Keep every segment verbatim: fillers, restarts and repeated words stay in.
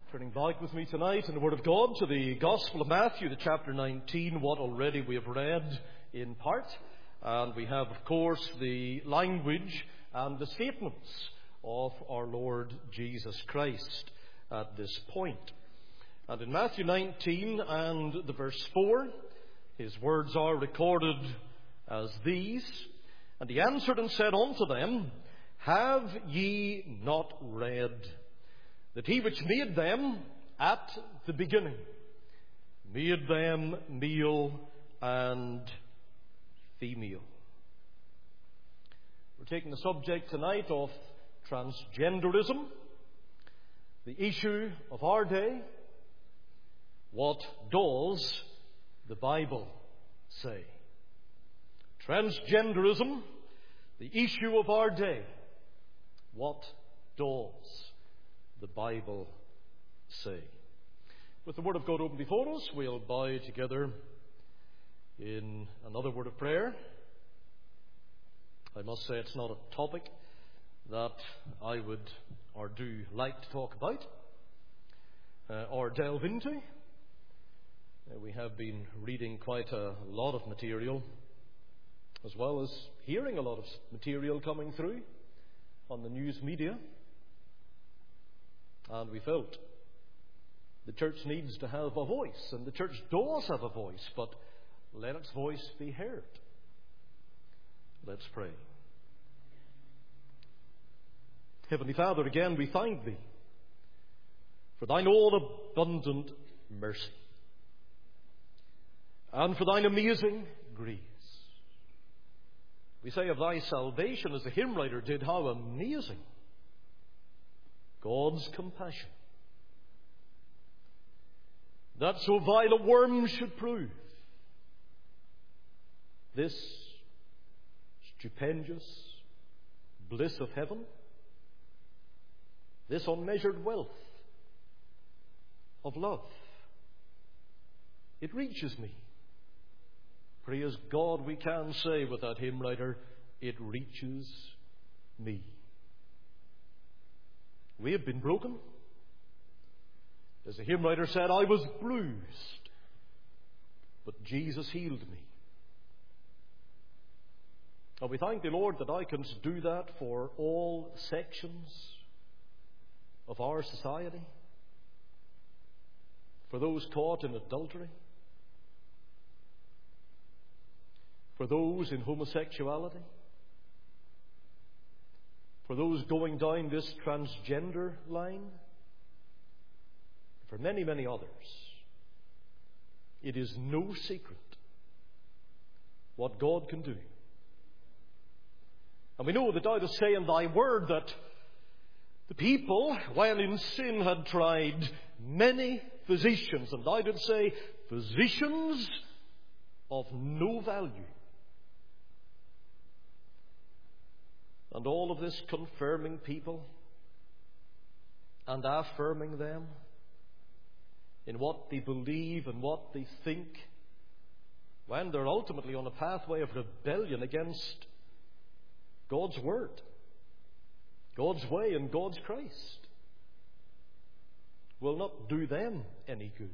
Turning back with me tonight in the Word of God to the Gospel of Matthew, to chapter nineteen, what already we have read in part. And we have, of course, the language and the statements of our Lord Jesus Christ at this point. And in Matthew nineteen and the verse four, his words are recorded as these. And he answered and said unto them, Have ye not read that he which made them at the beginning made them male and female? We're taking the subject tonight of transgenderism, the issue of our day. What does the Bible say? Transgenderism, the issue of our day. What does the Bible say? With the Word of God open before us, we'll bow together in another word of prayer. I must say it's not a topic that I would or do like to talk about uh, or delve into. Uh, we have been reading quite a lot of material, as well as hearing a lot of material coming through on the news media. And we felt the church needs to have a voice, and the church does have a voice, but let its voice be heard. Let's pray. Heavenly Father, again we thank Thee for Thine all abundant mercy and for Thine amazing grace. We say of Thy salvation, as the hymn writer did, how amazing God's compassion, that so vile a worm should prove this stupendous bliss of heaven, this unmeasured wealth of love. It reaches me. Praise God, we can say with that hymn writer, it reaches me. We have been broken. As the hymn writer said, I was bruised, but Jesus healed me. And we thank Thee, Lord, that I can do that for all sections of our society, for those caught in adultery, for those in homosexuality, for those going down this transgender line, for many, many others. It is no secret what God can do. And we know that Thou dost say in Thy word that the people, while in sin, had tried many physicians, and Thou didst say, physicians of no value. And all of this confirming people and affirming them in what they believe and what they think, when they're ultimately on a pathway of rebellion against God's Word, God's way and God's Christ, will not do them any good.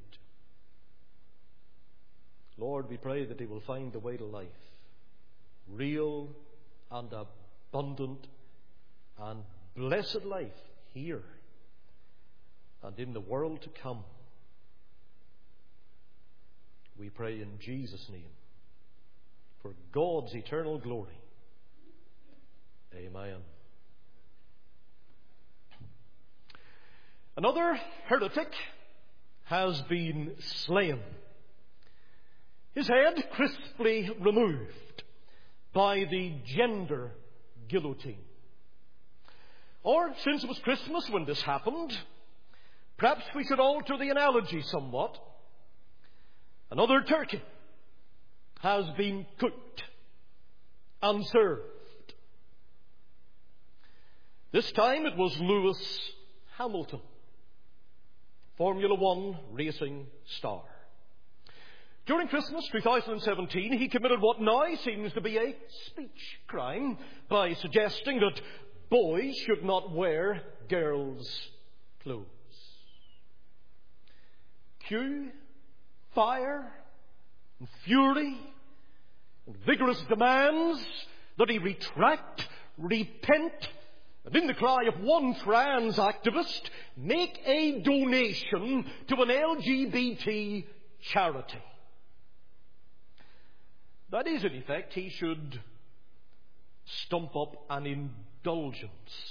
Lord, we pray that they will find the way to life, real and abundant and blessed life here and in the world to come. We pray in Jesus' name, for God's eternal glory. Amen. Another heretic has been slain, his head crisply removed by the gender guillotine. Or, since it was Christmas when this happened, perhaps we should alter the analogy somewhat. Another turkey has been cooked and served. This time it was Lewis Hamilton, Formula One racing star. During Christmas twenty seventeen, he committed what now seems to be a speech crime by suggesting that boys should not wear girls' clothes. cue, fire, and fury, and vigorous demands that he retract, repent, and in the cry of one trans activist, make a donation to an L G B T charity. That is, in effect, he should stump up an indulgence,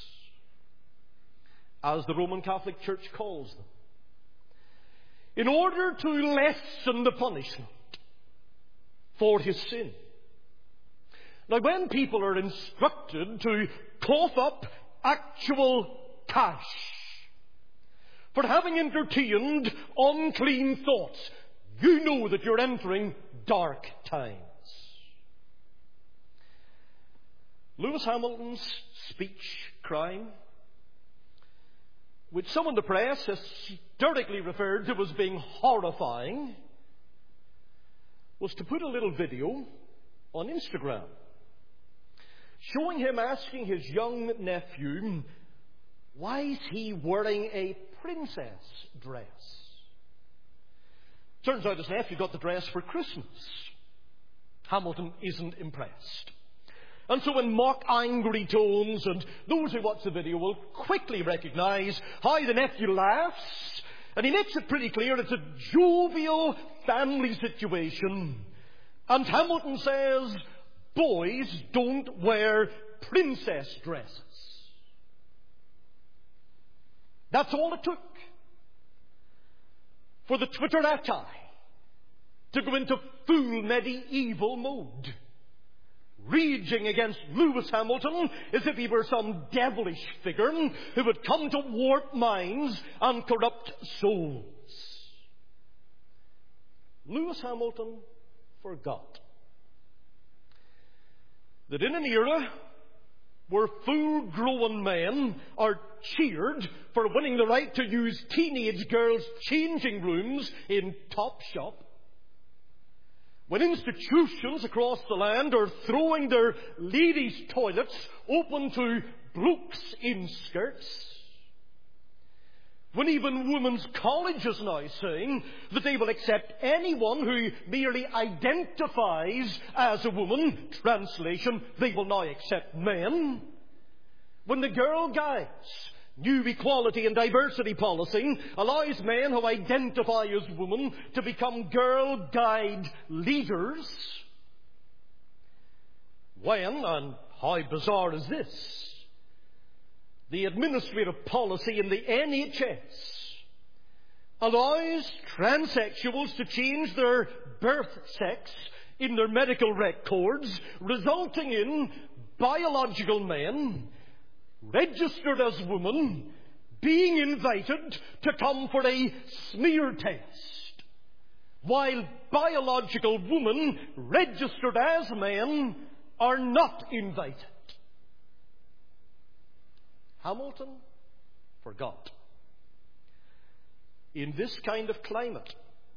as the Roman Catholic Church calls them, in order to lessen the punishment for his sin. Now, when people are instructed to cough up actual cash for having entertained unclean thoughts, you know that you're entering dark times. Lewis Hamilton's speech crime, which some in the press hysterically referred to as being horrifying, was to put a little video on Instagram showing him asking his young nephew, why is he wearing a princess dress? Turns out his nephew got the dress for Christmas. Hamilton isn't impressed. And so in mock angry tones, and those who watch the video will quickly recognize how the nephew laughs, and he makes it pretty clear it's a jovial family situation. And Hamilton says, boys don't wear princess dresses. That's all it took for the Twitterati to go into full medieval mode, raging against Lewis Hamilton as if he were some devilish figure who had come to warp minds and corrupt souls. Lewis Hamilton forgot that in an era where full-grown men are cheered for winning the right to use teenage girls' changing rooms in Topshop, when institutions across the land are throwing their ladies' toilets open to blokes in skirts, when even women's colleges now saying that they will accept anyone who merely identifies as a woman, translation, they will now accept men, when the Girl Guides new equality and diversity policy allows men who identify as women to become Girl Guide leaders, when, and how bizarre is this, the administrative policy in the N H S allows transsexuals to change their birth sex in their medical records, resulting in biological men registered as women being invited to come for a smear test, while biological women registered as men are not invited. Hamilton forgot. In this kind of climate,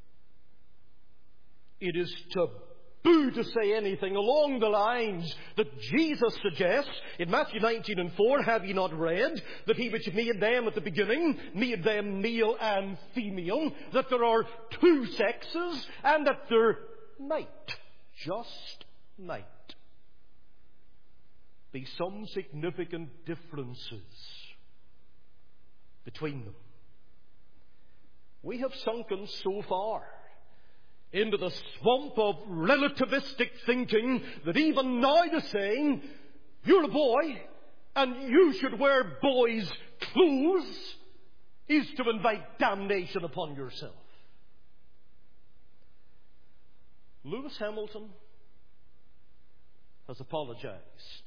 it is taboo to say anything along the lines that Jesus suggests in Matthew nineteen and four, have ye not read that he which made them at the beginning made them male and female, that there are two sexes, and that there might, just might, be some significant differences between them. We have sunken so far into the swamp of relativistic thinking that even now the saying, you're a boy and you should wear boys' clothes, is to invite damnation upon yourself. Lewis Hamilton has apologized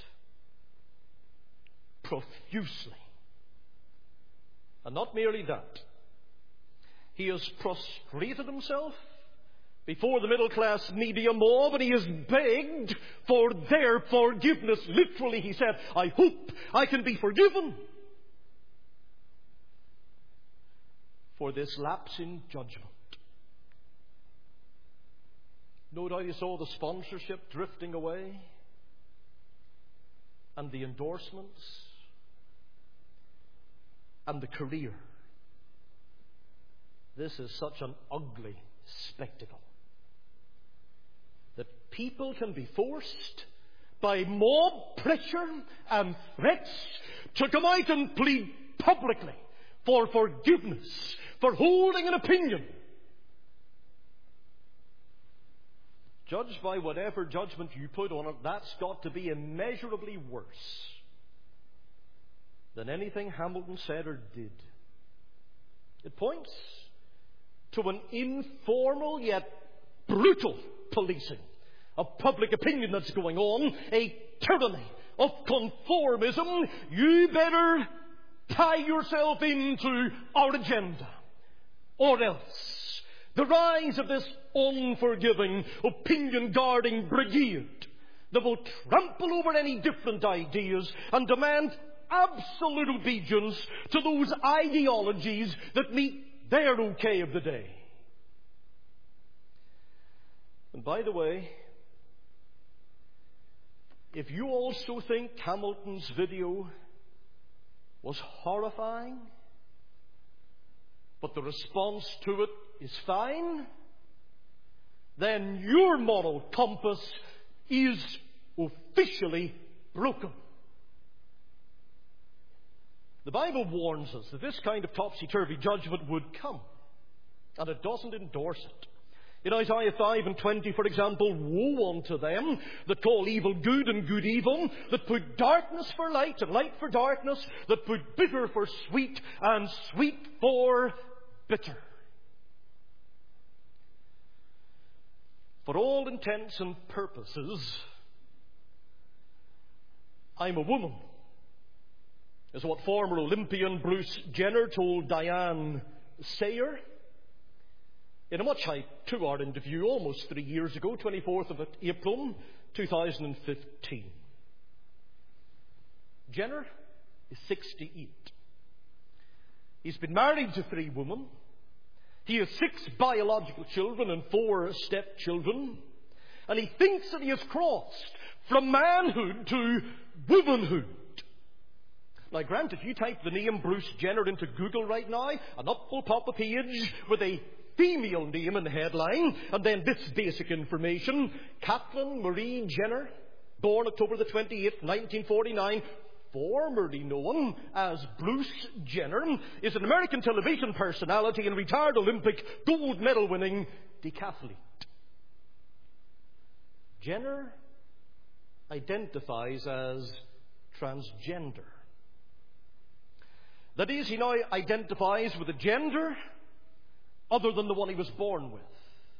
profusely. And not merely that, he has prostrated himself before the middle-class media mob, and he has begged for their forgiveness. Literally, he said, I hope I can be forgiven for this lapse in judgment. No doubt you saw the sponsorship drifting away and the endorsements and the career this is such an ugly spectacle that people can be forced by mob pressure and threats to come out and plead publicly for forgiveness, for holding an opinion. Judged by whatever judgment you put on it, that's got to be immeasurably worse than anything Hamilton said or did. It points to an informal yet brutal policing of public opinion that's going on, a tyranny of conformism. You better tie yourself into our agenda, or else. The rise of this unforgiving, opinion-guarding brigade that will trample over any different ideas and demand absolute obedience to those ideologies that meet their okay of the day. And by the way, if you also think Hamilton's video was horrifying, but the response to it is fine, then your moral compass is officially broken. The Bible warns us that this kind of topsy-turvy judgment would come, and it doesn't endorse it. In Isaiah five and twenty, for example, woe unto them that call evil good and good evil, that put darkness for light and light for darkness, that put bitter for sweet and sweet for bitter. For all intents and purposes, I'm a woman, is what former Olympian Bruce Jenner told Diane Sayer in a much hyped two-hour interview almost three years ago, twenty-fourth of April, two thousand fifteen. Jenner is sixty-eight. He's been married to three women. He has six biological children and four stepchildren. And he thinks that he has crossed from manhood to womanhood. Now, granted, if you type the name Bruce Jenner into Google right now, and up will pop a page with a female name in the headline, and then this basic information: Kathleen Marie Jenner, born October the twenty-eighth, nineteen forty-nine, formerly known as Bruce Jenner, is an American television personality and retired Olympic gold medal winning decathlete. Jenner identifies as transgender. That is, he now identifies with a gender other than the one he was born with.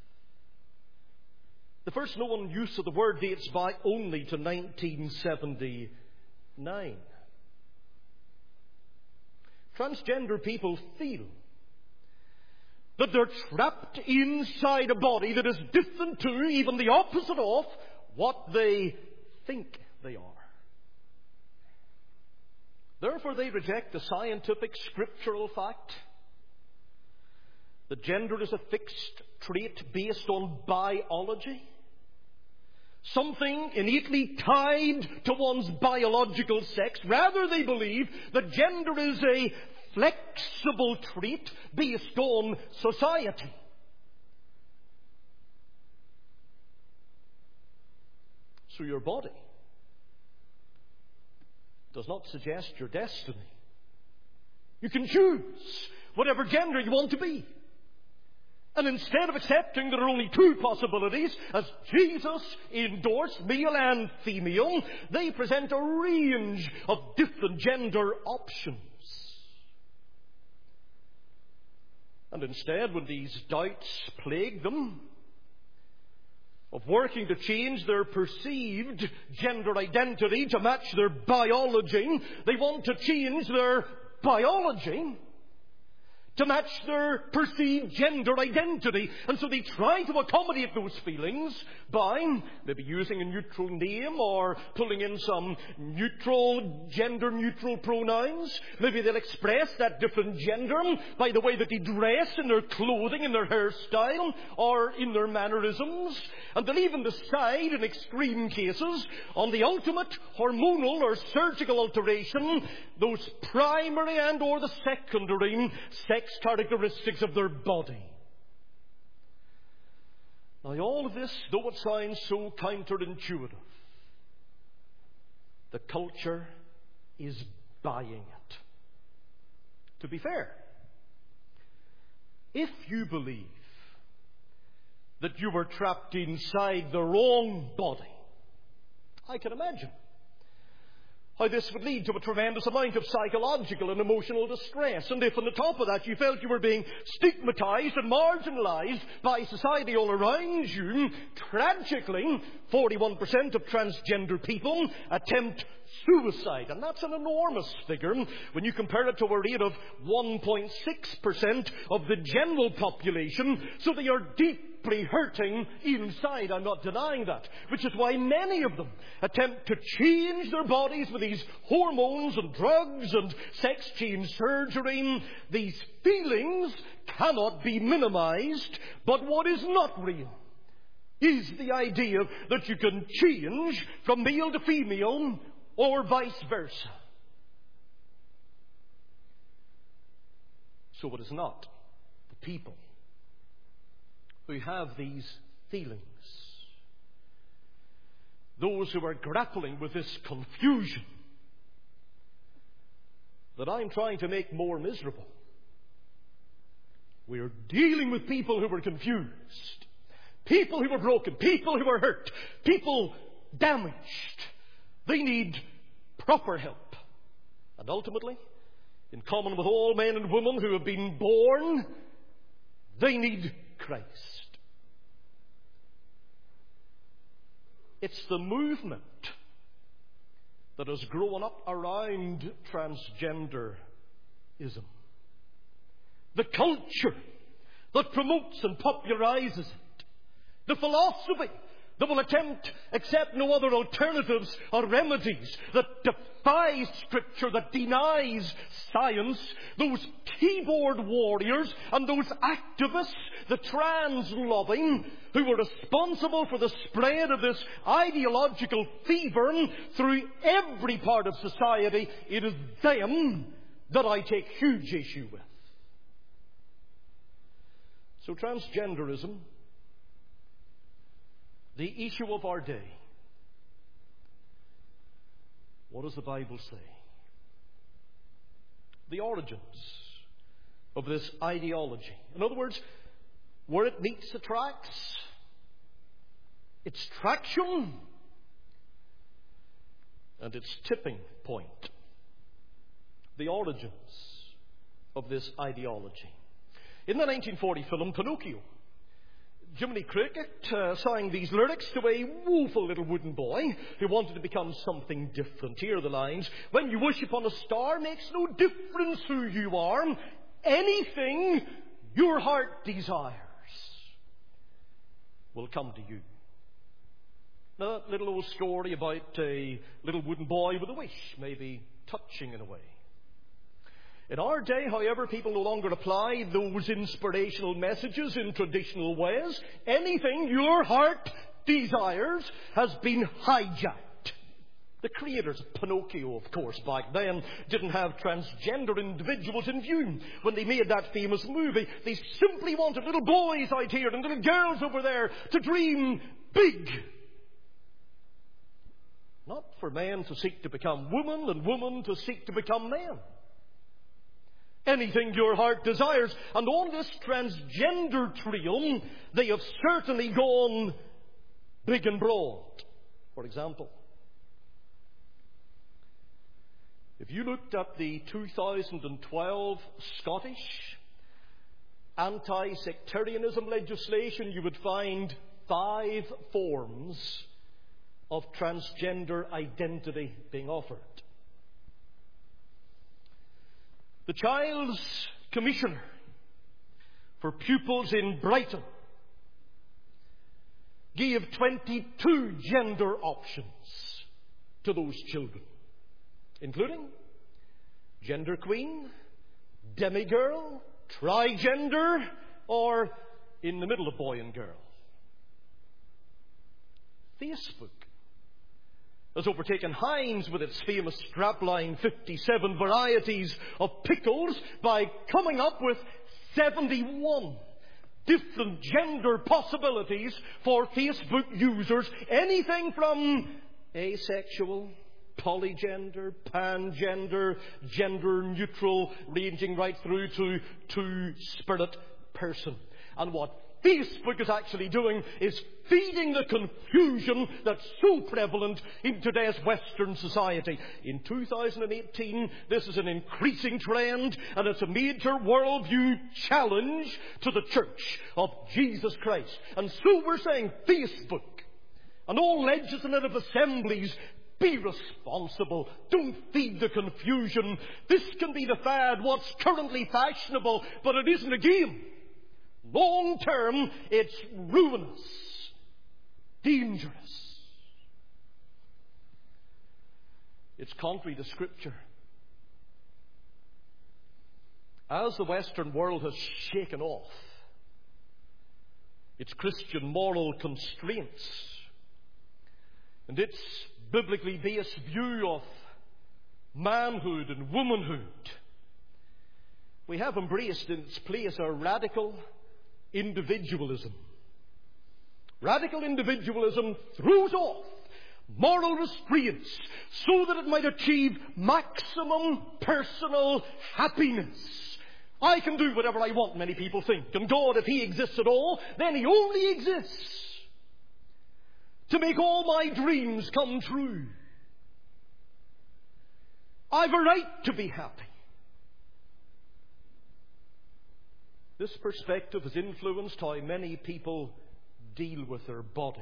The first known use of the word dates back only to nineteen seventy-nine. Transgender people feel that they're trapped inside a body that is different to, even the opposite of, what they think they are. Therefore, they reject the scientific scriptural fact that gender is a fixed trait based on biology, something innately tied to one's biological sex. Rather, they believe that gender is a flexible trait based on society. So your body does not suggest your destiny. You can choose whatever gender you want to be. And instead of accepting there are only two possibilities, as Jesus endorsed, male and female, they present a range of different gender options. And instead, when these doubts plague them, of working to change their perceived gender identity to match their biology, they want to change their biology to match their perceived gender identity. And so they try to accommodate those feelings by maybe using a neutral name or pulling in some neutral, gender-neutral pronouns. Maybe they'll express that different gender by the way that they dress, in their clothing, in their hairstyle, or in their mannerisms. And they'll even decide, in extreme cases, on the ultimate hormonal or surgical alteration, those primary and or the secondary sex sex characteristics of their body. Now, all of this, though it sounds so counterintuitive, the culture is buying it. To be fair, if you believe that you were trapped inside the wrong body, I can imagine how this would lead to a tremendous amount of psychological and emotional distress. And if on the top of that you felt you were being stigmatized and marginalized by society all around you, tragically, forty-one percent of transgender people attempt suicide. And that's an enormous figure when you compare it to a rate of one point six percent of the general population. So they are deeply hurting inside. I'm not denying that. Which is why many of them attempt to change their bodies with these hormones and drugs and sex change surgery. These feelings cannot be minimized. But what is not real is the idea that you can change from male to female or vice versa. So it is not the people who have these feelings, those who are grappling with this confusion, that I'm trying to make more miserable. We're dealing with people who are confused, people who are broken, people who are hurt, people damaged. They need proper help. And ultimately, in common with all men and women who have been born, they need Christ. It's the movement that has grown up around transgenderism. The culture that promotes and popularizes it. The philosophy that will attempt, accept no other alternatives or remedies, that defies Scripture, that denies science, those keyboard warriors and those activists, the trans-loving, who are responsible for the spread of this ideological fever through every part of society. It is them that I take huge issue with. So transgenderism, the issue of our day. What does the Bible say? The origins of this ideology. In other words, where it meets the tracks, its traction, and its tipping point. The origins of this ideology. In the nineteen forty film Pinocchio, Jiminy Cricket uh, sang these lyrics to a woeful little wooden boy who wanted to become something different. Here are the lines. When you wish upon a star, makes no difference who you are. Anything your heart desires will come to you. Now, that little old story about a little wooden boy with a wish may be touching in a way. In our day, however, people no longer apply those inspirational messages in traditional ways. Anything your heart desires has been hijacked. The creators of Pinocchio, of course, back then didn't have transgender individuals in view when they made that famous movie. They simply wanted little boys out here and little girls over there to dream big. Not for men to seek to become women and women to seek to become men. Anything your heart desires. And on this transgender trail, they have certainly gone big and broad. For example, if you looked at the two thousand twelve Scottish anti-sectarianism legislation, you would find five forms of transgender identity being offered. The Child's Commissioner for Pupils in Brighton gave twenty-two gender options to those children, including gender queen, demigirl, trigender, or in the middle of boy and girl. Facebook has overtaken Heinz with its famous strapline fifty-seven varieties of pickles by coming up with seventy-one different gender possibilities for Facebook users. Anything from asexual, polygender, pangender, gender neutral, ranging right through to two-spirit person. And what Facebook is actually doing is feeding the confusion that's so prevalent in today's Western society. In two thousand eighteen, this is an increasing trend, and it's a major worldview challenge to the Church of Jesus Christ. And so we're saying, Facebook and all legislative assemblies, be responsible. Don't feed the confusion. This can be the fad, what's currently fashionable, but it isn't a game. Long term, it's ruinous, dangerous. It's contrary to Scripture. As the Western world has shaken off its Christian moral constraints and its biblically based view of manhood and womanhood, we have embraced in its place a radical individualism. Radical individualism throws off moral restraints so that it might achieve maximum personal happiness. I can do whatever I want, many people think. And God, if He exists at all, then He only exists to make all my dreams come true. I've a right to be happy. This perspective has influenced how many people deal with their body.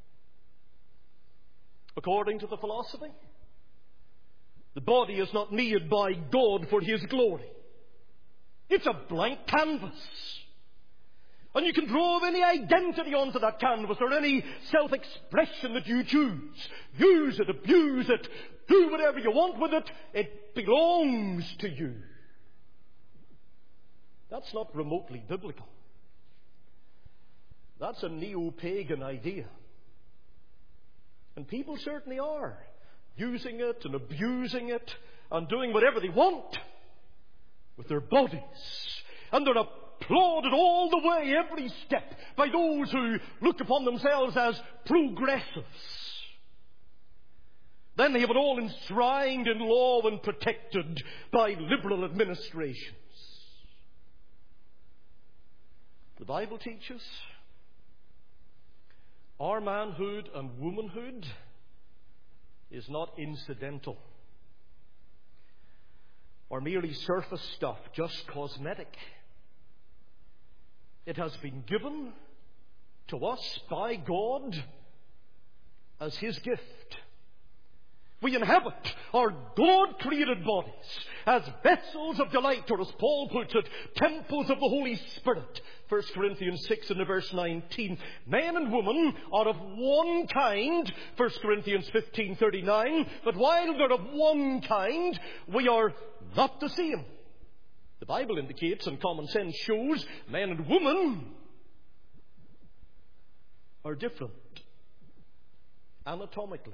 According to the philosophy, the body is not made by God for His glory. It's a blank canvas. And you can draw any identity onto that canvas, or any self-expression that you choose. Use it, abuse it, do whatever you want with it. It belongs to you. That's not remotely biblical. That's a neo-pagan idea. And people certainly are using it and abusing it and doing whatever they want with their bodies. And they're applauded all the way, every step, by those who look upon themselves as progressives. Then they have it all enshrined in law and protected by liberal administrations. The Bible teaches our manhood and womanhood is not incidental or merely surface stuff, just cosmetic. It has been given to us by God as His gift. We inhabit our God-created bodies as vessels of delight, or as Paul puts it, temples of the Holy Spirit. First Corinthians six and verse nineteen. Men and women are of one kind, First Corinthians fifteen thirty-nine. But while they're of one kind, we are not the same. The Bible indicates, and common sense shows, men and women are different anatomically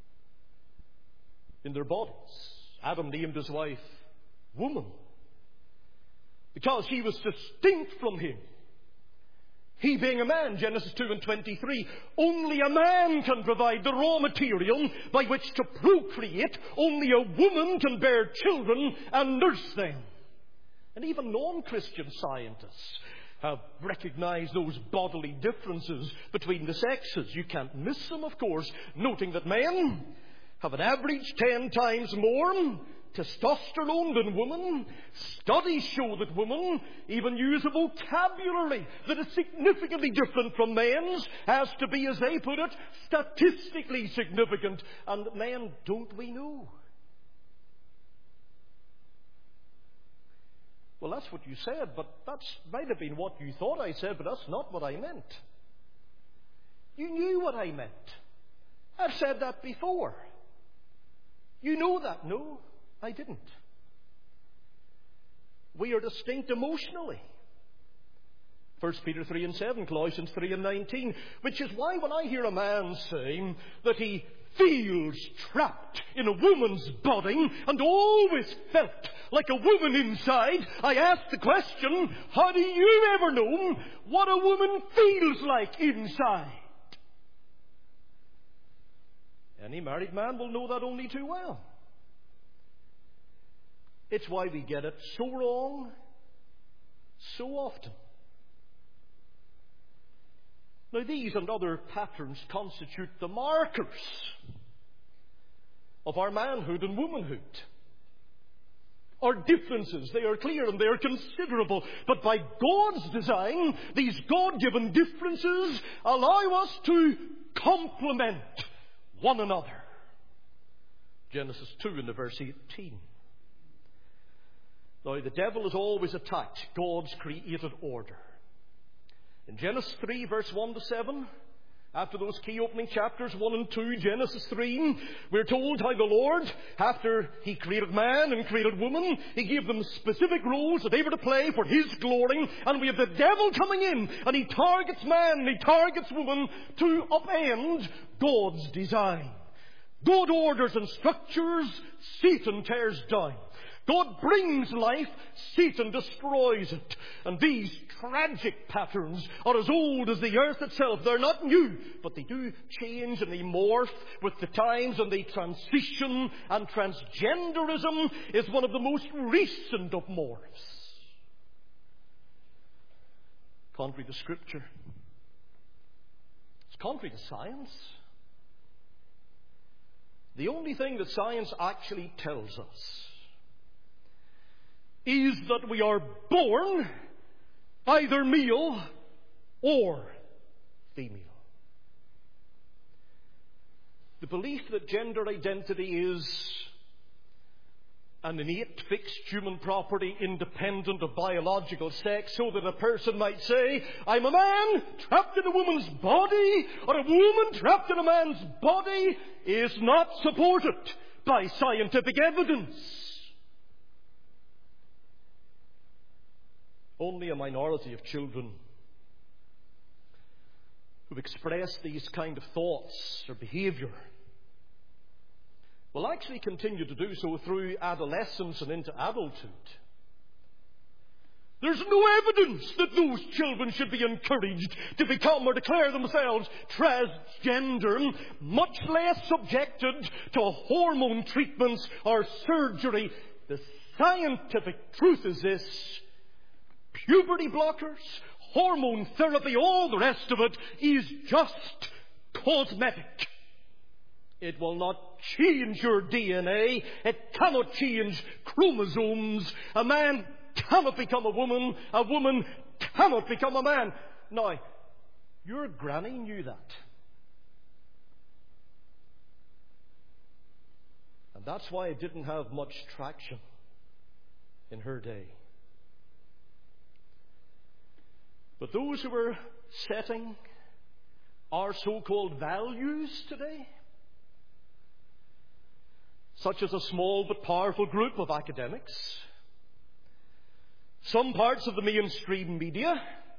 in their bodies. Adam named his wife woman because she was distinct from him. He being a man, Genesis two and twenty-three, only a man can provide the raw material by which to procreate. Only a woman can bear children and nurse them. And even non-Christian scientists have recognized those bodily differences between the sexes. You can't miss them, of course, noting that men have an average ten times more testosterone than women. Studies show that women even use a vocabulary that is significantly different from men's, as to be, as they put it, statistically significant. And men, don't we know? Well, that's what you said, but that might have been what you thought I said, but that's not what I meant. You knew what I meant. I've said that before. You know that. No, I didn't. We are distinct emotionally. First Peter three and seven, Colossians three and nineteen, which is why when I hear a man saying that he feels trapped in a woman's body and always felt like a woman inside, I ask the question, have you ever known what a woman feels like inside? Any married man will know that only too well. It's why we get it so wrong so often. Now, these and other patterns constitute the markers of our manhood and womanhood. Our differences, they are clear and they are considerable. But by God's design, these God-given differences allow us to complement one another. Genesis two in the verse eighteen. Now, the devil has always attacked God's created order. In Genesis three, verse one to seven, after those key opening chapters, one and two, Genesis three, we're told how the Lord, after He created man and created woman, He gave them specific roles that they were to play for His glory. And we have the devil coming in, and he targets man and he targets woman to upend God's design. God orders and structures, Satan tears down. God brings life, Satan destroys it. And these tragic patterns are as old as the earth itself. They're not new, but they do change and they morph with the times and they transition. And transgenderism is one of the most recent of morphs. Contrary to Scripture. It's contrary to science. The only thing that science actually tells us is that we are born either male or female. The belief that gender identity is an innate, fixed human property independent of biological sex, so that a person might say, I'm a man trapped in a woman's body, or a woman trapped in a man's body, is not supported by scientific evidence. Only a minority of children who express these kind of thoughts or behaviour will actually continue to do so through adolescence and into adulthood. There's no evidence that those children should be encouraged to become or declare themselves transgender, much less subjected to hormone treatments or surgery. The scientific truth is this: puberty blockers, hormone therapy, all the rest of it is just cosmetic. It will not change your D N A. It cannot change chromosomes. A man cannot become a woman. A woman cannot become a man. Now, your granny knew that. And that's why it didn't have much traction in her day. But those who are setting our so-called values today, such as a small but powerful group of academics, some parts of the mainstream media,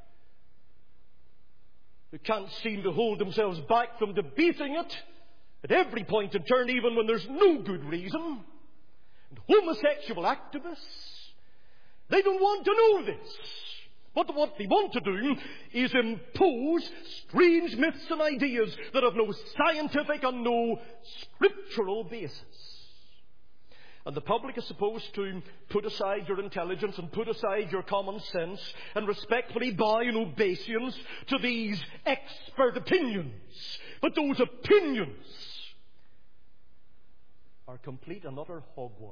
who can't seem to hold themselves back from debating it at every point in turn, even when there's no good reason, and homosexual activists, they don't want to know this. But what they want to do is impose strange myths and ideas that have no scientific and no scriptural basis. And the public is supposed to put aside your intelligence and put aside your common sense and respectfully bow in obeisance to these expert opinions. But those opinions are complete and utter hogwash.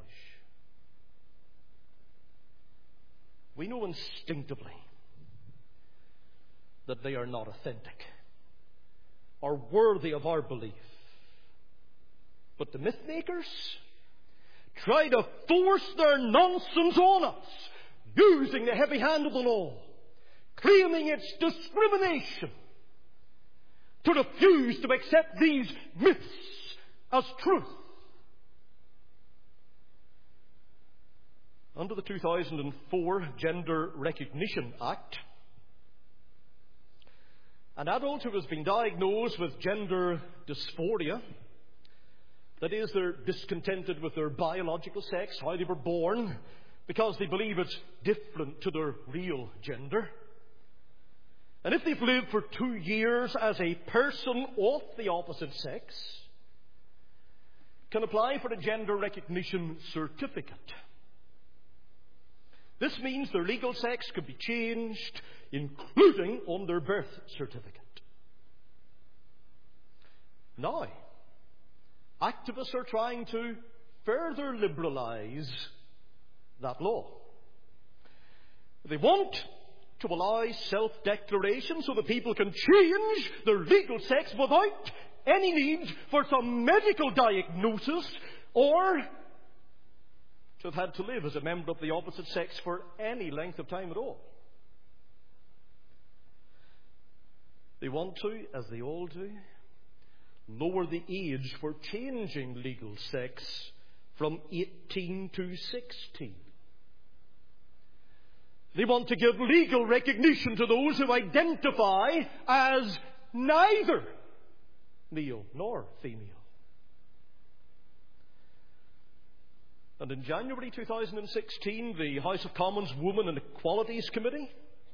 We know instinctively that they are not authentic or worthy of our belief. But the myth makers try to force their nonsense on us, using the heavy hand of the law, claiming it's discrimination, to refuse to accept these myths as truth. Under the two thousand four Gender Recognition Act, an adult who has been diagnosed with gender dysphoria, that is, they're discontented with their biological sex, how they were born, because they believe it's different to their real gender. And if they've lived for two years as a person of the opposite sex, can apply for a gender recognition certificate. This means their legal sex can be changed, including on their birth certificate. Now, activists are trying to further liberalise that law. They want to allow self-declaration so that people can change their legal sex without any need for some medical diagnosis or to have had to live as a member of the opposite sex for any length of time at all. They want to, as they all do, lower the age for changing legal sex from eighteen to sixteen. They want to give legal recognition to those who identify as neither male nor female. And in January two thousand sixteen, the House of Commons Women and Equalities Committee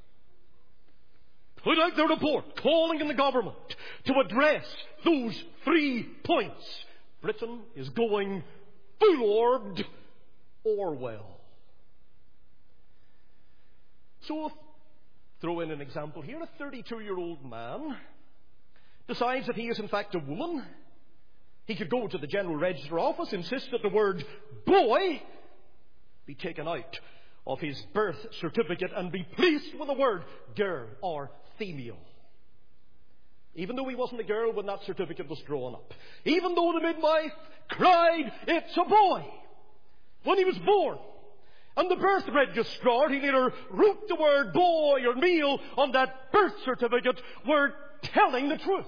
put out their report calling on the government to address those three points. Britain is going full-orbed Orwell. So, throw in an example here. A thirty-two-year-old man decides that he is in fact a woman. He could go to the General Register office, insist that the word boy be taken out of his birth certificate and be replaced with the word girl or female. Even though he wasn't a girl when that certificate was drawn up. Even though the midwife cried, "It's a boy," when he was born. And the birth registrar, he later wrote the word boy or male on that birth certificate, were telling the truth.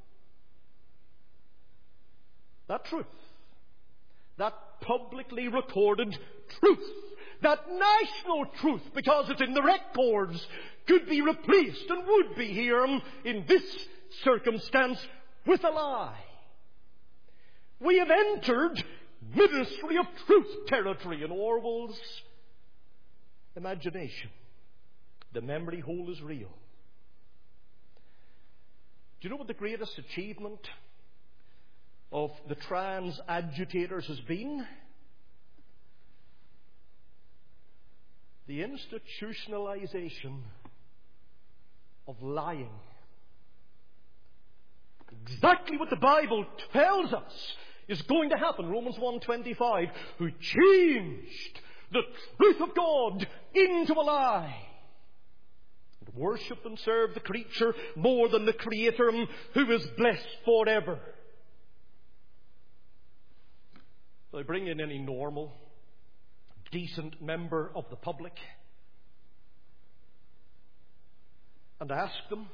That truth, that publicly recorded truth, that national truth, because it's in the records, could be replaced and would be here in this circumstance with a lie. We have entered Ministry of Truth territory in Orwell's imagination. The memory hole is real. Do you know what the greatest achievement of the trans agitators has been? The institutionalization of lying. Exactly what the Bible tells us is going to happen. Romans one twenty-five, who changed the truth of God into a lie. And worship and serve the creature more than the Creator, who is blessed forever. So I bring in any normal, decent member of the public and ask them,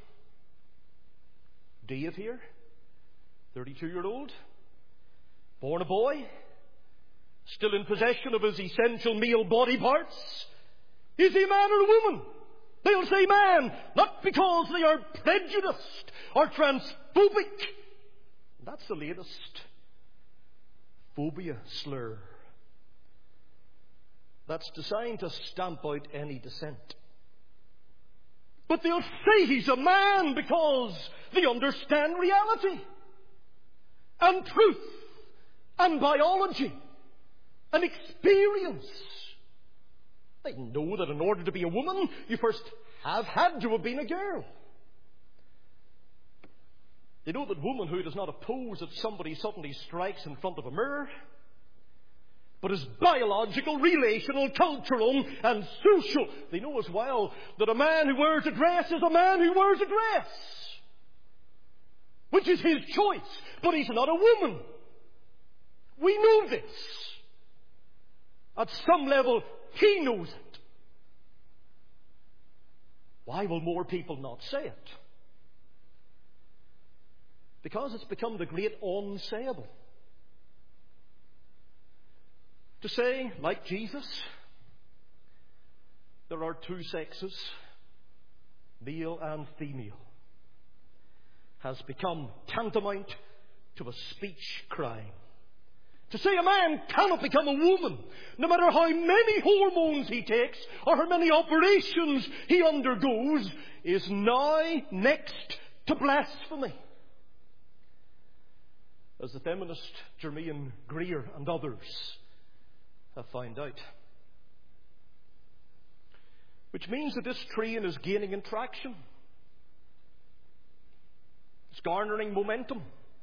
Dave here, thirty-two-year-old, born a boy, still in possession of his essential male body parts, is he a man or a woman? They'll say man, not because they are prejudiced or transphobic. That's the latest phobia slur that's designed to stamp out any dissent. But they'll say he's a man because they understand reality and truth and biology and experience. They know that in order to be a woman, you first have had to have been a girl. They know that womanhood is not a pose that somebody suddenly strikes in front of a mirror, but is biological, relational, cultural, and social. They know as well that a man who wears a dress is a man who wears a dress, which is his choice, but he's not a woman. We know this. At some level, he knows it. Why will more people not say it? Because it's become the great unsayable. To say, like Jesus, there are two sexes, male and female, has become tantamount to a speech crime. To say a man cannot become a woman, no matter how many hormones he takes or how many operations he undergoes, is now next to blasphemy. As the feminist Germaine Greer and others have found out. Which means that this train is gaining in traction. It's garnering momentum.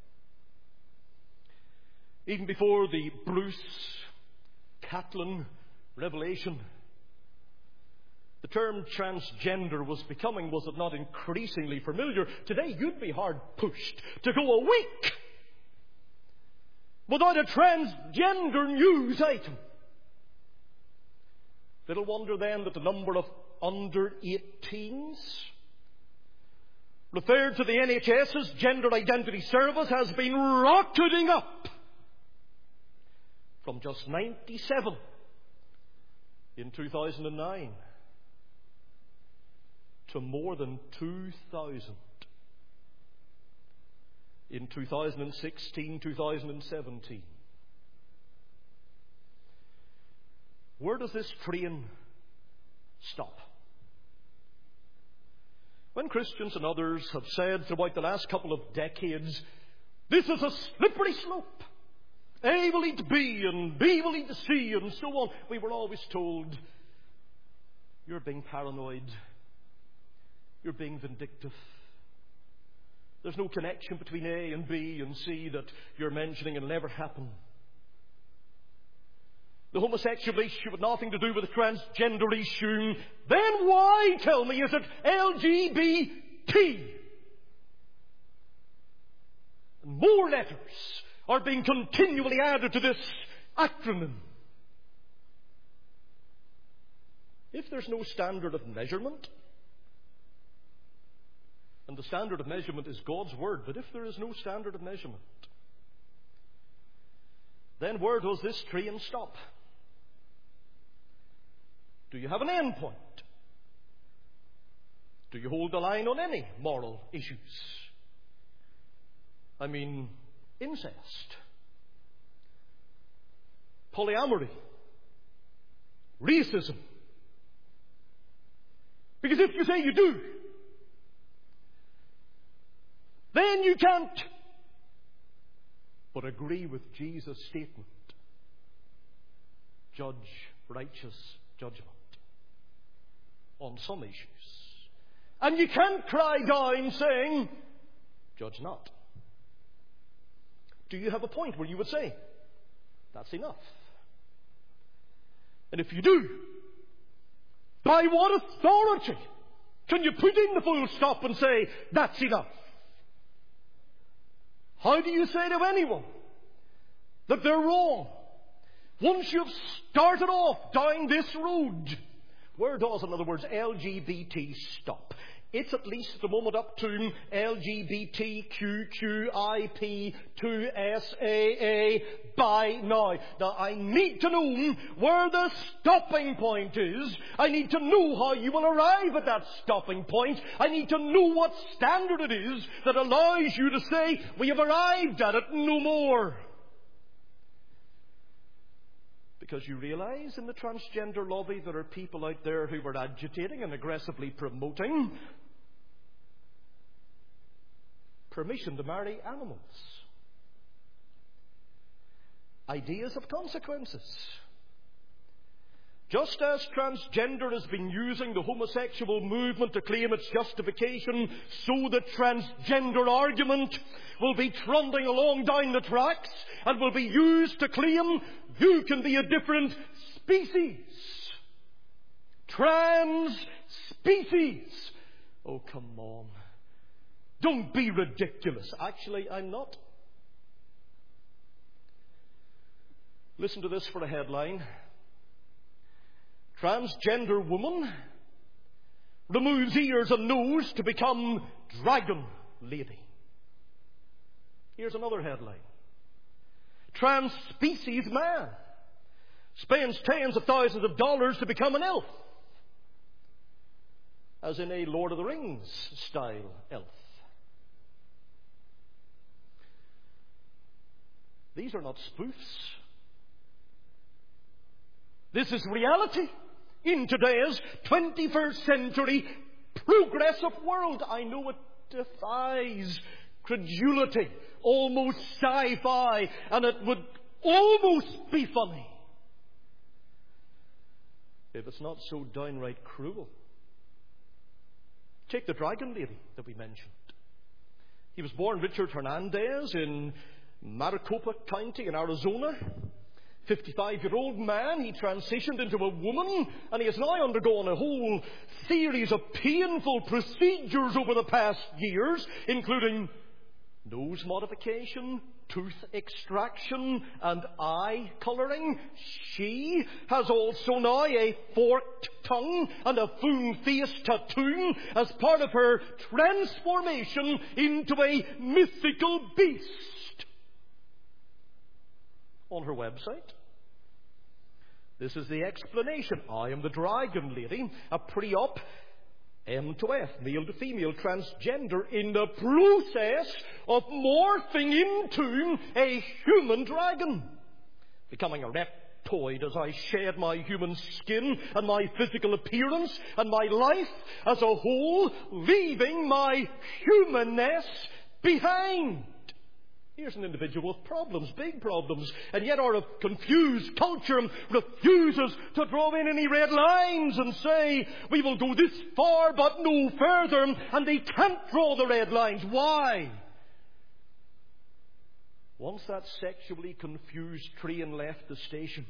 Even before the Bruce Catlin revelation, the term transgender was becoming, was it not, increasingly familiar. Today you'd be hard pushed to go a week without a transgender news item. Little wonder then that the number of under eighteens referred to the N H S's Gender Identity Service has been rocketing up from just ninety-seven in two thousand nine to more than two thousand in two thousand sixteen, two thousand seventeen. Where does this train stop? When Christians and others have said throughout the last couple of decades, this is a slippery slope. A will lead to B, and B will lead to C, and so on. We were always told, you're being paranoid. You're being vindictive. There's no connection between A and B and C that you're mentioning. It'll never happen. The homosexual issue had nothing to do with the transgender issue. Then why, tell me, is it L G B T? And more letters are being continually added to this acronym. If there's no standard of measurement, and the standard of measurement is God's Word, but if there is no standard of measurement, then where does this train stop? Do you have an end point? Do you hold the line on any moral issues? I mean, incest, polyamory, racism. Because if you say you do, then you can't but agree with Jesus' statement. Judge righteous judgment on some issues. And you can't cry down saying, judge not. Do you have a point where you would say, that's enough? And if you do, by what authority can you put in the full stop and say, that's enough? How do you say to anyone that they're wrong? Once you've started off down this road, where does, in other words, L G B T stop? It's at least at the moment up to L G B T Q Q I P two S A A by now. Now, I need to know where the stopping point is. I need to know how you will arrive at that stopping point. I need to know what standard it is that allows you to say, we have arrived at it, no more. Because you realize in the transgender lobby there are people out there who are agitating and aggressively promoting permission to marry animals. Ideas of consequences. Just as transgender has been using the homosexual movement to claim its justification, so the transgender argument will be trundling along down the tracks and will be used to claim you can be a different species. Trans species. Oh, come on. Don't be ridiculous. Actually, I'm not. Listen to this for a headline. Transgender woman removes ears and nose to become dragon lady. Here's another headline. Trans-species man spends tens of thousands of dollars to become an elf. As in a Lord of the Rings style elf. These are not spoofs. This is reality in today's twenty-first century progressive world. I know it defies credulity, almost sci-fi, and it would almost be funny if it's not so downright cruel. Take the dragon lady that we mentioned. He was born Richard Hernandez in Maricopa County in Arizona. fifty-five-year-old man. He transitioned into a woman, and he has now undergone a whole series of painful procedures over the past years, including nose modification, tooth extraction, and eye colouring. She has also now a forked tongue and a foam face tattoo as part of her transformation into a mythical beast. On her website, this is the explanation. I am the dragon lady, a pre-op M to F, male to female, transgender, in the process of morphing into a human dragon, becoming a reptoid as I shed my human skin and my physical appearance and my life as a whole, leaving my humanness behind. Here's an individual with problems, big problems, and yet our confused culture refuses to draw in any red lines and say, we will go this far but no further, and they can't draw the red lines. Why? Once that sexually confused train left the station,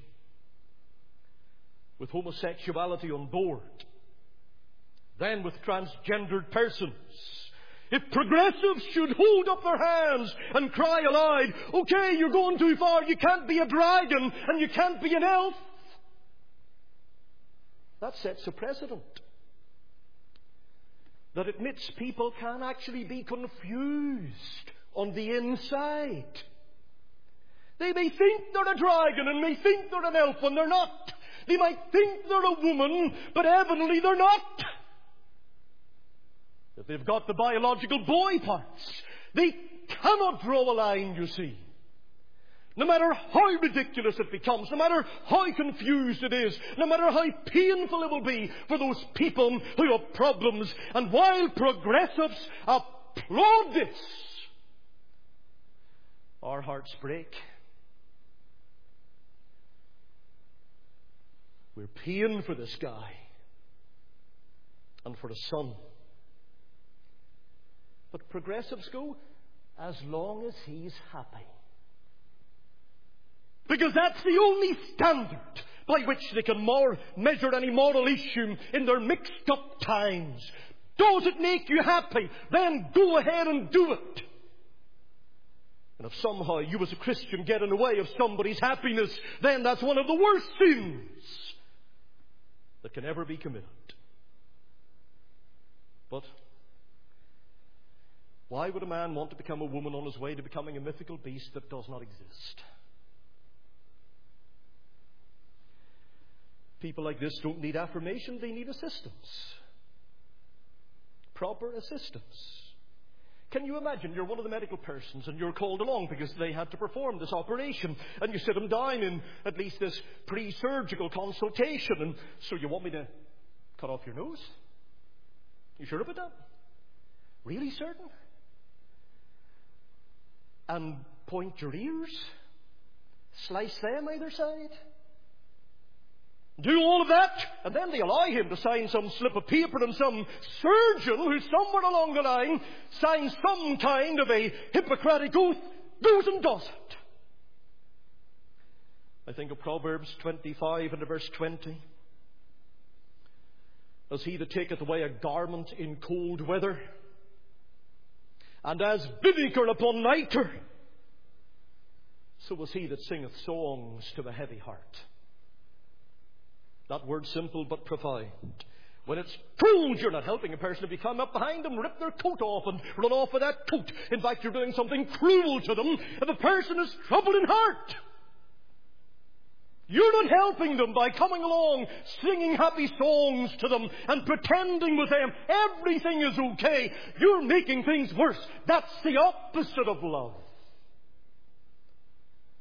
with homosexuality on board, then with transgendered persons, if progressives should hold up their hands and cry aloud, okay, you're going too far, you can't be a dragon and you can't be an elf, that sets a precedent that admits people can actually be confused on the inside. They may think they're a dragon and may think they're an elf when they're not. They might think they're a woman, but evidently they're not. That they've got the biological boy parts. They cannot draw a line, you see. No matter how ridiculous it becomes, no matter how confused it is, no matter how painful it will be for those people who have problems. And while progressives applaud this, our hearts break. We're paying for this guy and for his son. But progressives go, as long as he's happy. Because that's the only standard by which they can more measure any moral issue in their mixed up times. Does it make you happy? Then go ahead and do it. And if somehow you as a Christian get in the way of somebody's happiness, then that's one of the worst sins that can ever be committed. But why would a man want to become a woman on his way to becoming a mythical beast that does not exist? People like this don't need affirmation, they need assistance. Proper assistance. Can you imagine you're one of the medical persons and you're called along because they had to perform this operation, and you sit them down in at least this pre-surgical consultation, and so you want me to cut off your nose? You sure about that? Really certain? And point your ears? Slice them either side? Do all of that, and then they allow him to sign some slip of paper, and some surgeon who somewhere along the line signs some kind of a Hippocratic oath goes and does it. I think of Proverbs twenty-five and verse twenty. As he that taketh away a garment in cold weather, and as vinegar upon nitre, so was he that singeth songs to a heavy heart. That word simple but profound. When it's cold, you're not helping a person if you come up behind them, rip their coat off and run off with that coat. In fact, you're doing something cruel to them if a person is troubled in heart. You're not helping them by coming along, singing happy songs to them and pretending with them everything is okay. You're making things worse. That's the opposite of love.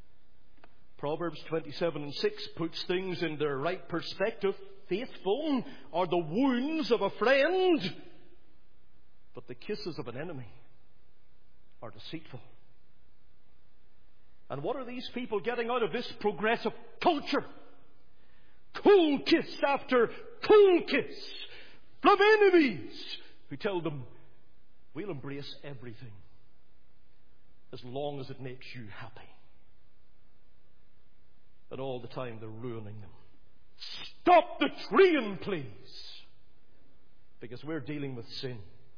Proverbs twenty-seven and six puts things in their right perspective. Faithful are the wounds of a friend, but the kisses of an enemy are deceitful. And what are these people getting out of this progressive culture? Cool kiss after cool kiss from enemies who tell them, we'll embrace everything as long as it makes you happy. And all the time they're ruining them. Stop the train, please. Because we're dealing with sin.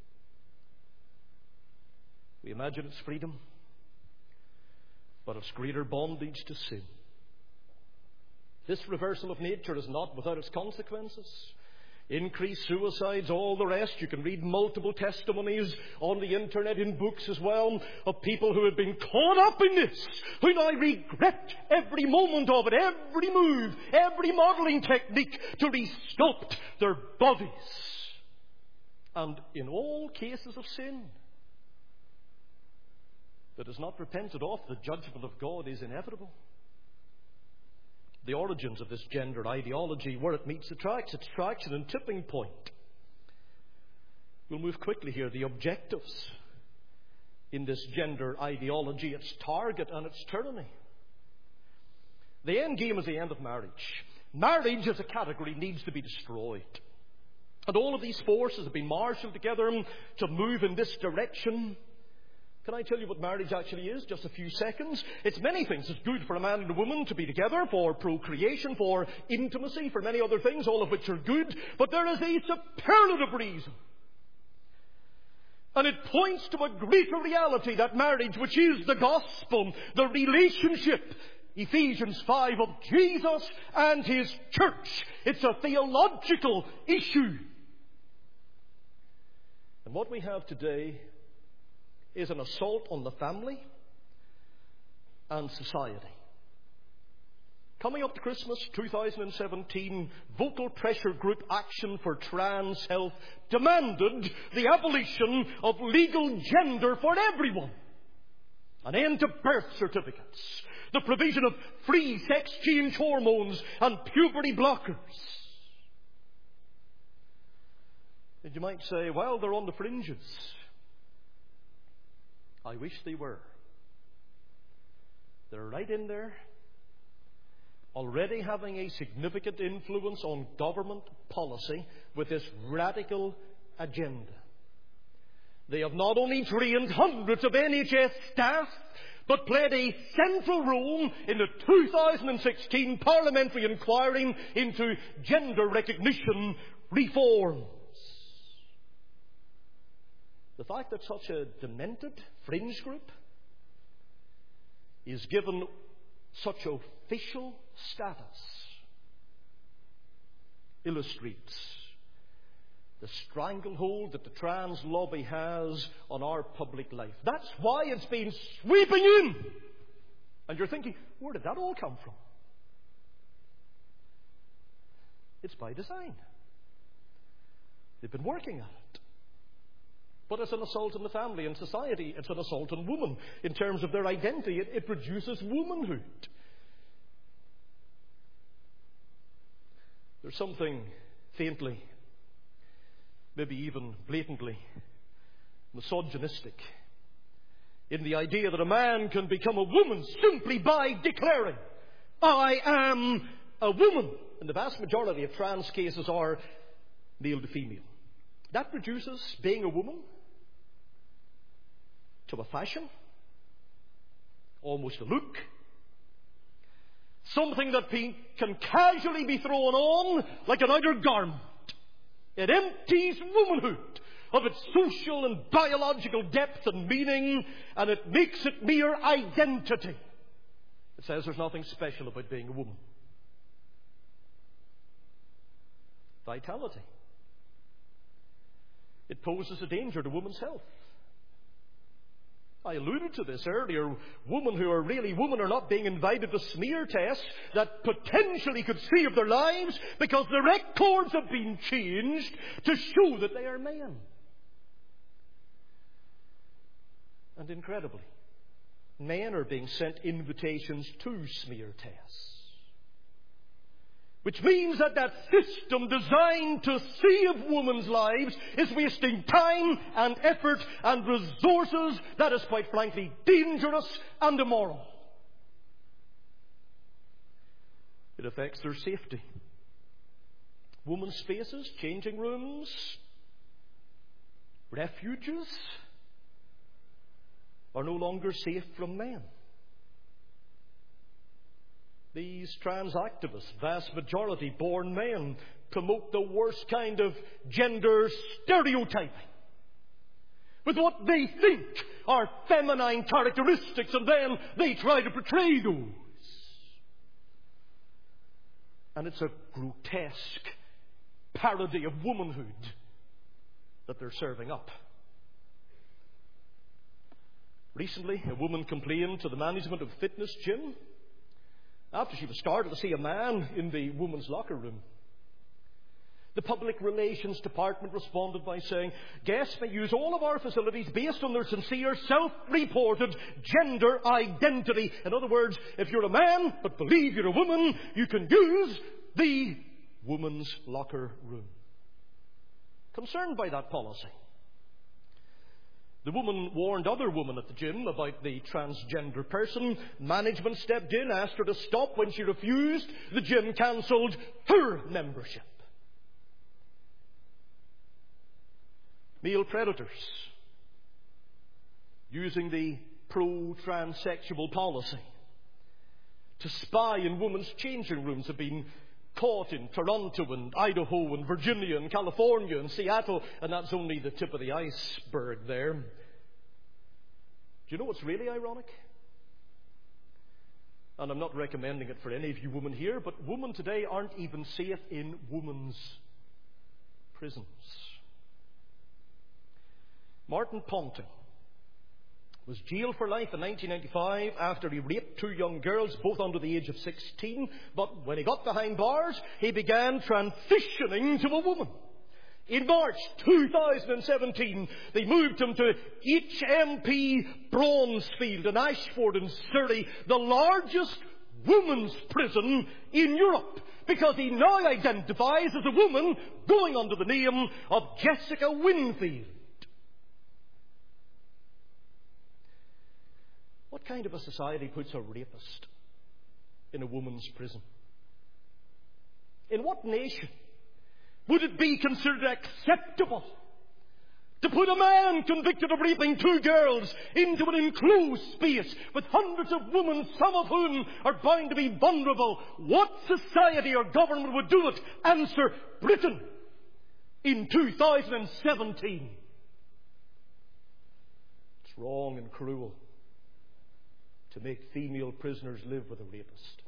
We imagine it's freedom, but it's greater bondage to sin. This reversal of nature is not without its consequences. Increased suicides, all the rest. You can read multiple testimonies on the internet, in books as well, of people who have been caught up in this, who now regret every moment of it, every move, every modelling technique to re-sculpt their bodies. And in all cases of sin that is not repented of, the judgment of God is inevitable. The origins of this gender ideology, where it meets the tracks, its traction and tipping point. We'll move quickly here. The objectives in this gender ideology, its target and its tyranny. The end game is the end of marriage. Marriage as a category needs to be destroyed. And all of these forces have been marshalled together to move in this direction. Can I tell you what marriage actually is? Just a few seconds. It's many things. It's good for a man and a woman to be together, for procreation, for intimacy, for many other things, all of which are good. But there is a superlative reason. And it points to a greater reality, that marriage, which is the gospel, the relationship, Ephesians five, of Jesus and His church. It's a theological issue. And what we have today is an assault on the family and society. Coming up to Christmas two thousand seventeen, Vocal Pressure Group Action for Trans Health demanded the abolition of legal gender for everyone. An end to birth certificates. The provision of free sex change hormones and puberty blockers. And you might say, well, they're on the fringes. I wish they were. They're right in there, already having a significant influence on government policy with this radical agenda. They have not only trained hundreds of N H S staff, but played a central role in the two thousand sixteen parliamentary inquiry into gender recognition reforms. The fact that such a demented fringe group is given such official status illustrates the stranglehold that the trans lobby has on our public life. That's why it's been sweeping in. And you're thinking, where did that all come from? It's by design. They've been working at it. But it's an assault on the family and society. It's an assault on women. In terms of their identity, it, it produces womanhood. There's something faintly, maybe even blatantly misogynistic in the idea that a man can become a woman simply by declaring, I am a woman. And the vast majority of trans cases are male to female. That produces being a woman to a fashion, almost a look, something that can casually be thrown on like an outer garment. It empties womanhood of its social and biological depth and meaning, and it makes it mere identity. It says there's nothing special about being a woman. Vitality. It poses a danger to women's health. I alluded to this earlier. Women who are really women are not being invited to smear tests that potentially could save their lives because the records have been changed to show that they are men. And incredibly, men are being sent invitations to smear tests. Which means that that system designed to save women's lives is wasting time and effort and resources that is quite frankly dangerous and immoral. It affects their safety. Women's spaces, changing rooms, refuges are no longer safe from men. These trans activists, vast majority born men, promote the worst kind of gender stereotyping with what they think are feminine characteristics, and then they try to portray those. And it's a grotesque parody of womanhood that they're serving up. Recently, a woman complained to the management of a fitness gym after she was startled to see a man in the women's locker room. The public relations department responded by saying, guests may use all of our facilities based on their sincere, self-reported gender identity. In other words, if you're a man but believe you're a woman, you can use the women's locker room. Concerned by that policy, the woman warned other women at the gym about the transgender person. Management stepped in, asked her to stop. When she refused, the gym cancelled her membership. Male predators using the pro-transsexual policy to spy in women's changing rooms have been caught in Toronto and Idaho and Virginia and California and Seattle, and that's only the tip of the iceberg there. Do you know what's really ironic? And I'm not recommending it for any of you women here, but women today aren't even safe in women's prisons. Martin Ponting was jailed for life in nineteen ninety-five after he raped two young girls, both under the age of sixteen. But when he got behind bars, he began transitioning to a woman. In March two thousand seventeen, they moved him to H M P Bronzefield in Ashford in Surrey, the largest women's prison in Europe, because he now identifies as a woman going under the name of Jessica Winfield. What kind of a society puts a rapist in a woman's prison? In what nation would it be considered acceptable to put a man convicted of raping two girls into an enclosed space with hundreds of women, some of whom are bound to be vulnerable? What society or government would do it? Answer: Britain in two thousand seventeen. It's wrong and cruel to make female prisoners live with a rapist.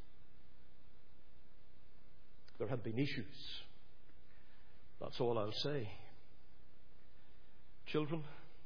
There have been issues. That's all I'll say. Children,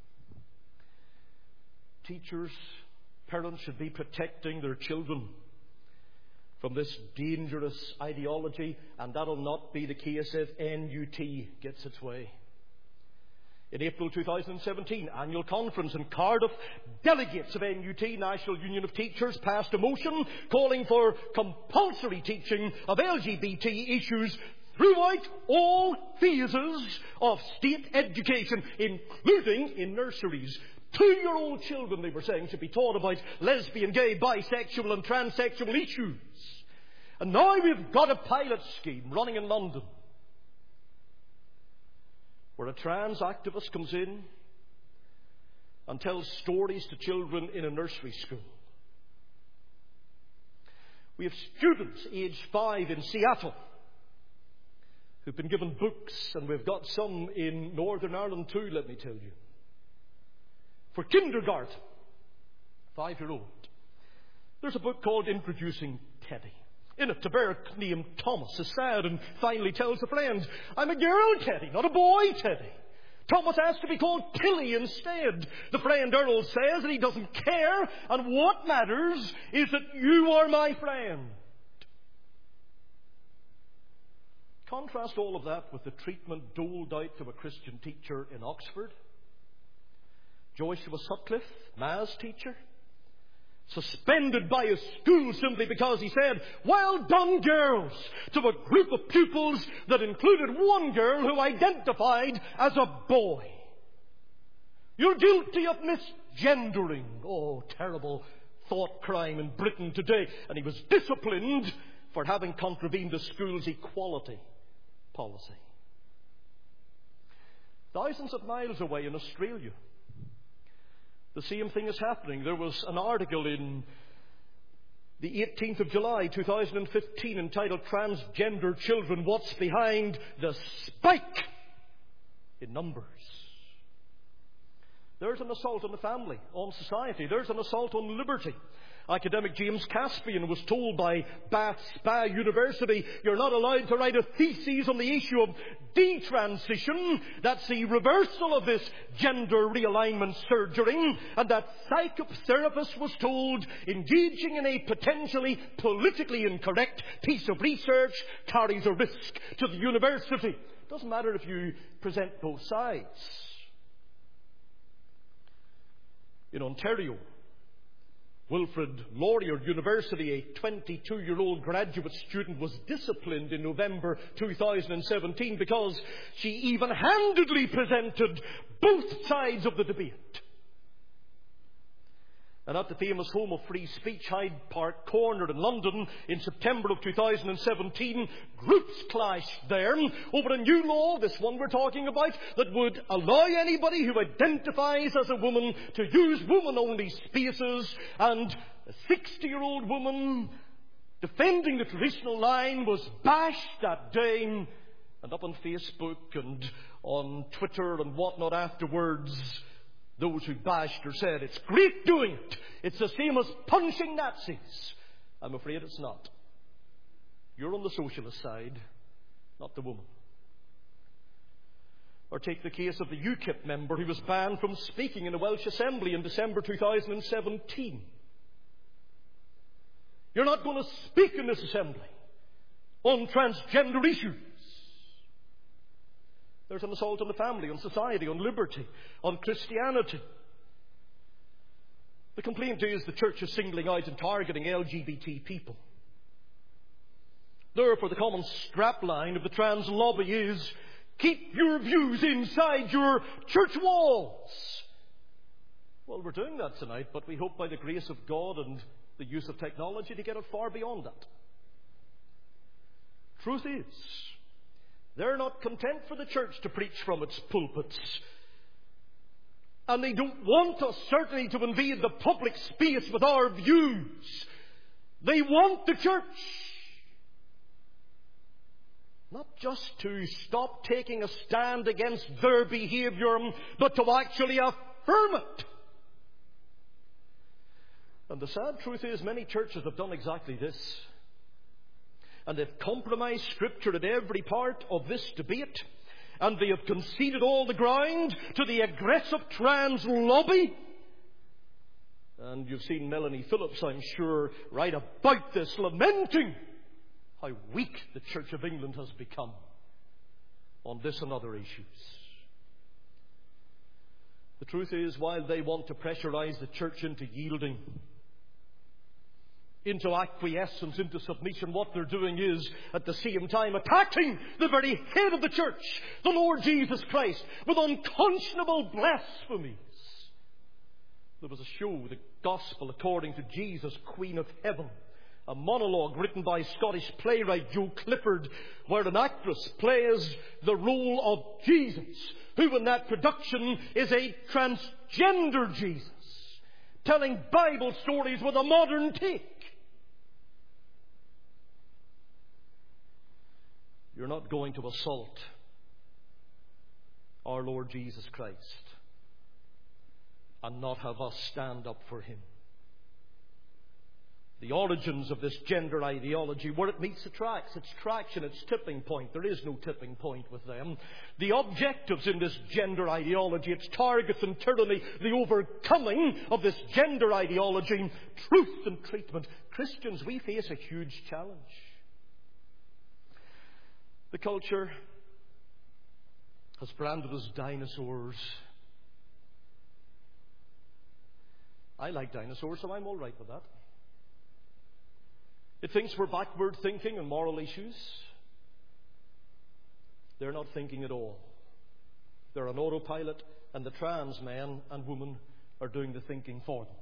teachers, parents should be protecting their children from this dangerous ideology, and that'll not be the case if N U T gets its way. In April two thousand seventeen, annual conference in Cardiff, delegates of N U T, National Union of Teachers, passed a motion calling for compulsory teaching of L G B T issues throughout all phases of state education, including in nurseries. Two-year-old children, they were saying, should be taught about lesbian, gay, bisexual and transsexual issues. And now we've got a pilot scheme running in London where a trans activist comes in and tells stories to children in a nursery school. We have students aged five in Seattle who've been given books, and we've got some in Northern Ireland too, let me tell you, for kindergarten, five-year-old. There's a book called Introducing Teddy. In it, a bear named Thomas is sad and finally tells a friend, "I'm a girl, Teddy, not a boy, Teddy." Thomas asks to be called Tilly instead. The friend Earl says that he doesn't care, and what matters is that you are my friend. Contrast all of that with the treatment doled out to a Christian teacher in Oxford. Joshua Sutcliffe, maths teacher, suspended by his school simply because he said, "Well done, girls," to a group of pupils that included one girl who identified as a boy. You're guilty of misgendering. Oh, terrible thought crime in Britain today. And he was disciplined for having contravened the school's equality policy. Thousands of miles away in Australia, the same thing is happening. There was an article in the eighteenth of July two thousand fifteen entitled "Transgender Children, What's Behind the Spike in Numbers?" There's an assault on the family, on society. There's an assault on liberty. Academic James Caspian was told by Bath Spa University, "You're not allowed to write a thesis on the issue of detransition. That's the reversal of this gender realignment surgery." And that psychotherapist was told, "Engaging in a potentially politically incorrect piece of research carries a risk to the university." It doesn't matter if you present both sides. In Ontario, Wilfrid Laurier University, a twenty-two-year-old graduate student, was disciplined in November two thousand seventeen because she even-handedly presented both sides of the debate. And at the famous home of free speech, Hyde Park Corner in London, in September of two thousand seventeen, groups clashed there over a new law, this one we're talking about, that would allow anybody who identifies as a woman to use woman-only spaces. And a sixty-year-old woman defending the traditional line was bashed that day, and up on Facebook and on Twitter and whatnot afterwards, those who bashed her said, "It's great doing it. It's the same as punching Nazis." I'm afraid it's not. You're on the socialist side, not the woman. Or take the case of the UKIP member who was banned from speaking in the Welsh Assembly in December two thousand seventeen. You're not going to speak in this assembly on transgender issues. There's an assault on the family, on society, on liberty, on Christianity. The complaint is the church is singling out and targeting L G B T people. Therefore, the common strapline of the trans lobby is, "Keep your views inside your church walls." Well, we're doing that tonight, but we hope by the grace of God and the use of technology to get it far beyond that. Truth is, they're not content for the church to preach from its pulpits. And they don't want us, certainly, to invade the public space with our views. They want the church not just to stop taking a stand against their behaviour, but to actually affirm it. And the sad truth is, many churches have done exactly this. And they've compromised Scripture at every part of this debate. And they have conceded all the ground to the aggressive trans lobby. And you've seen Melanie Phillips, I'm sure, write about this, lamenting how weak the Church of England has become on this and other issues. The truth is, while they want to pressurize the church into yielding, into acquiescence, into submission, what they're doing is, at the same time, attacking the very head of the church, the Lord Jesus Christ, with unconscionable blasphemies. There was a show, The Gospel According to Jesus, Queen of Heaven, a monologue written by Scottish playwright Joe Clifford, where an actress plays the role of Jesus, who in that production is a transgender Jesus, telling Bible stories with a modern take. You're not going to assault our Lord Jesus Christ and not have us stand up for Him. The origins of this gender ideology, where it meets the tracks, its traction, its tipping point. There is no tipping point with them. The objectives in this gender ideology, its targets and tyranny, the overcoming of this gender ideology, truth and treatment. Christians, we face a huge challenge. The culture has branded us dinosaurs. I like dinosaurs, so I'm all right with that. It thinks we're backward thinking on moral issues. They're not thinking at all. They're on autopilot, and the trans men and women are doing the thinking for them.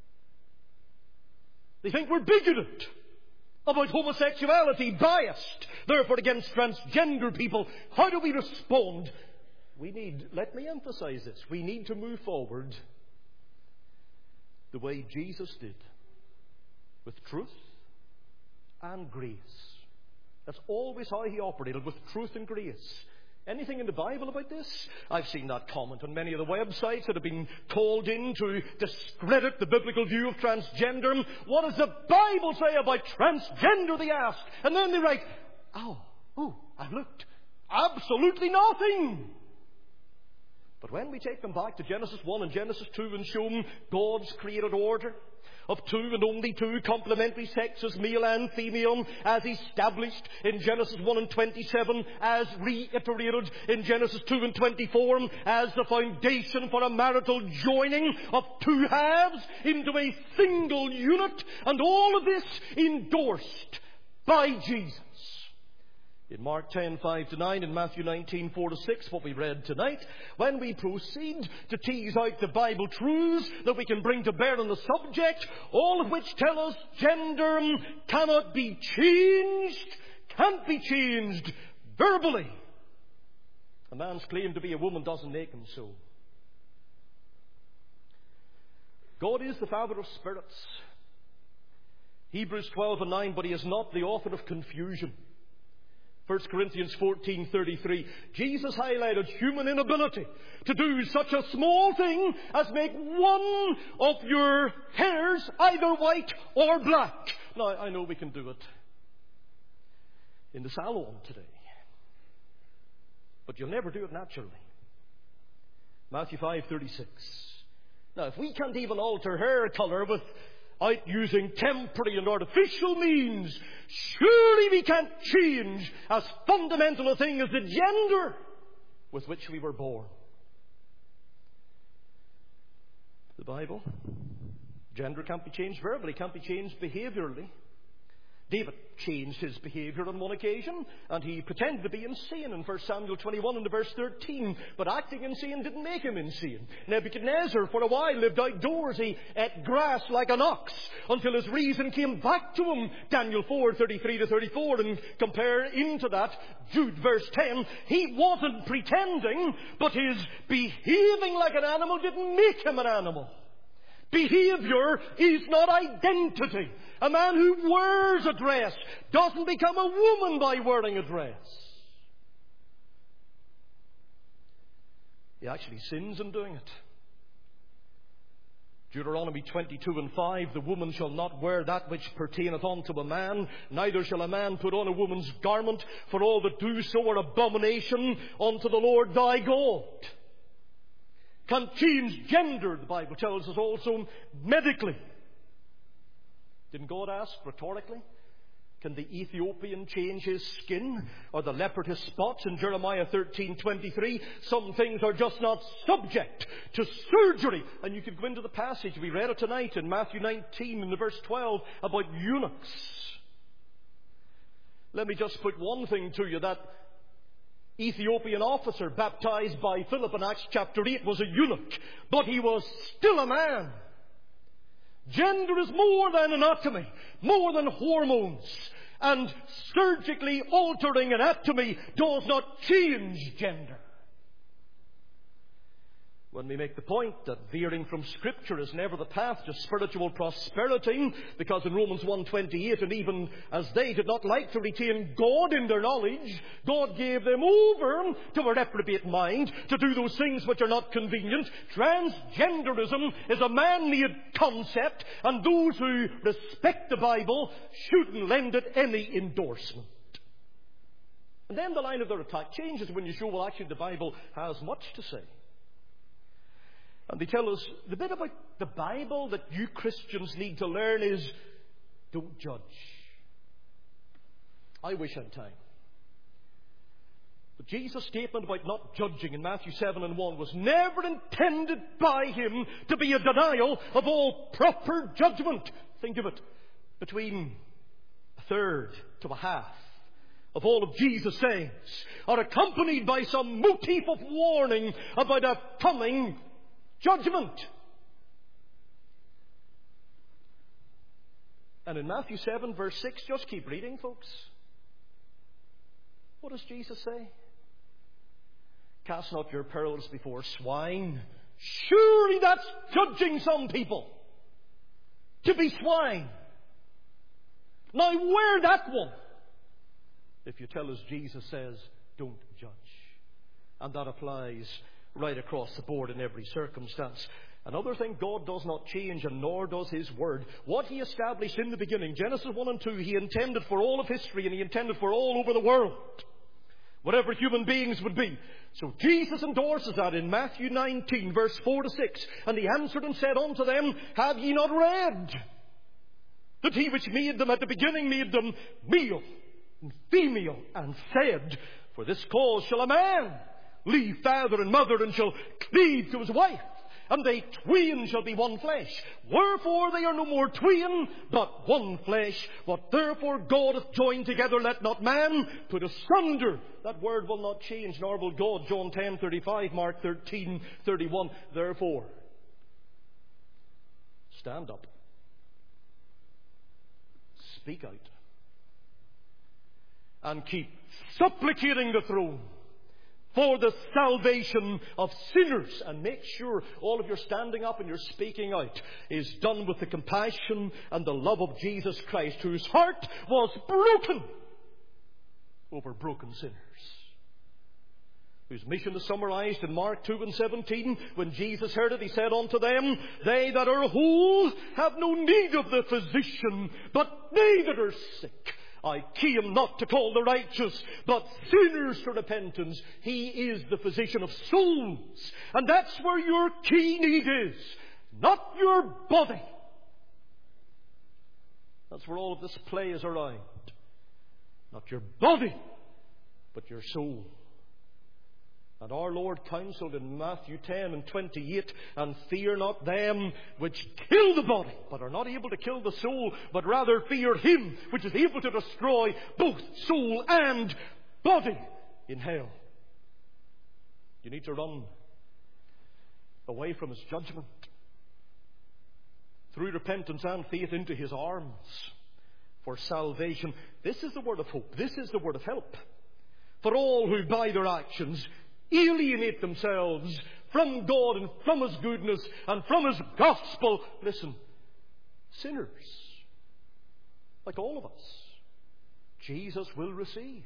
They think we're bigoted about homosexuality, biased, therefore against transgender people. How do we respond? We need, let me emphasize this, we need to move forward the way Jesus did, with truth and grace. That's always how he operated, with truth and grace. Anything in the Bible about this? I've seen that comment on many of the websites that have been called in to discredit the biblical view of transgender. What does the Bible say about transgender, they ask. And then they write, oh, oh, I've looked. Absolutely nothing. But when we take them back to Genesis one and Genesis two and show them God's created order of two and only two complementary sexes, male and female, as established in Genesis one and twenty-seven, as reiterated in Genesis two and twenty-four, as the foundation for a marital joining of two halves into a single unit, and all of this endorsed by Jesus. In Mark ten, five to nine, in Matthew nineteen, four to six, what we read tonight, when we proceed to tease out the Bible truths that we can bring to bear on the subject, all of which tell us gender cannot be changed, can't be changed verbally. A man's claim to be a woman doesn't make him so. God is the Father of spirits. Hebrews twelve and nine, but he is not the author of confusion. First Corinthians fourteen thirty-three. Jesus highlighted human inability to do such a small thing as make one of your hairs either white or black. Now, I know we can do it in the salon today, but you'll never do it naturally. Matthew five thirty-six. Now, if we can't even alter hair colour with out using temporary and artificial means, surely we can't change as fundamental a thing as the gender with which we were born. The Bible, gender can't be changed verbally, can't be changed behaviourally. David changed his behaviour on one occasion, and he pretended to be insane in First Samuel twenty-one and verse thirteen. But acting insane didn't make him insane. Nebuchadnezzar, for a while, lived outdoors. He ate grass like an ox until his reason came back to him. Daniel four, thirty-three to thirty-four. And compare into that Jude verse ten. He wasn't pretending, but his behaving like an animal didn't make him an animal. Behaviour is not identity. A man who wears a dress doesn't become a woman by wearing a dress. He actually sins in doing it. Deuteronomy twenty-two and five, the woman shall not wear that which pertaineth unto a man, neither shall a man put on a woman's garment, for all that do so are abomination unto the Lord thy God. Can change gender, the Bible tells us also, medically. Didn't God ask rhetorically, can the Ethiopian change his skin, or the leopard his spots in Jeremiah thirteen twenty-three? Some things are just not subject to surgery. And you could go into the passage, we read it tonight in Matthew nineteen and verse twelve about eunuchs. Let me just put one thing to you. That Ethiopian officer baptized by Philip in Acts chapter eight was a eunuch, but he was still a man. Gender is more than anatomy, more than hormones, and surgically altering anatomy does not change gender. When we make the point that veering from Scripture is never the path to spiritual prosperity, because in Romans one twenty-eight, and even as they did not like to retain God in their knowledge, God gave them over to a reprobate mind to do those things which are not convenient. Transgenderism is a man-made concept, and those who respect the Bible shouldn't lend it any endorsement. And then the line of their attack changes when you show, well, actually the Bible has much to say. And they tell us the bit about the Bible that you Christians need to learn is don't judge. I wish I had time. But Jesus' statement about not judging in Matthew seven and one was never intended by him to be a denial of all proper judgment. Think of it. Between a third to a half of all of Jesus' sayings are accompanied by some motif of warning about a coming judgment. And in Matthew seven verse six, just keep reading, folks. What does Jesus say? Cast not your pearls before swine. Surely that's judging some people to be swine. Now wear that one if you tell us Jesus says don't judge. And that applies right across the board in every circumstance. Another thing, God does not change, and nor does His Word. What He established in the beginning, Genesis one and two, He intended for all of history, and He intended for all over the world. Whatever human beings would be. So Jesus endorses that in Matthew nineteen, verse four to six. And He answered and said unto them, have ye not read that He which made them at the beginning made them male and female, and said, for this cause shall a man leave father and mother, and shall cleave to his wife, and they twain shall be one flesh. Wherefore they are no more twain, but one flesh. What therefore God hath joined together, let not man put asunder. That word will not change, nor will God. John ten thirty-five, Mark thirteen thirty-one. Therefore, stand up. Speak out. And keep supplicating the throne for the salvation of sinners. And make sure all of your standing up and your speaking out is done with the compassion and the love of Jesus Christ, whose heart was broken over broken sinners. Whose mission is summarized in Mark two and seventeen. When Jesus heard it, He said unto them, they that are whole have no need of the physician, but they that are sick. I came not to call the righteous, but sinners to repentance. He is the physician of souls. And that's where your key need is. Not your body. That's where all of this play is around. Not your body, but your soul. And our Lord counselled in Matthew ten and twenty-eight, and fear not them which kill the body, but are not able to kill the soul, but rather fear Him which is able to destroy both soul and body in hell. You need to run away from His judgment through repentance and faith into His arms for salvation. This is the word of hope. This is the word of help for all who by their actions alienate themselves from God and from His goodness and from His gospel. Listen, sinners, like all of us, Jesus will receive.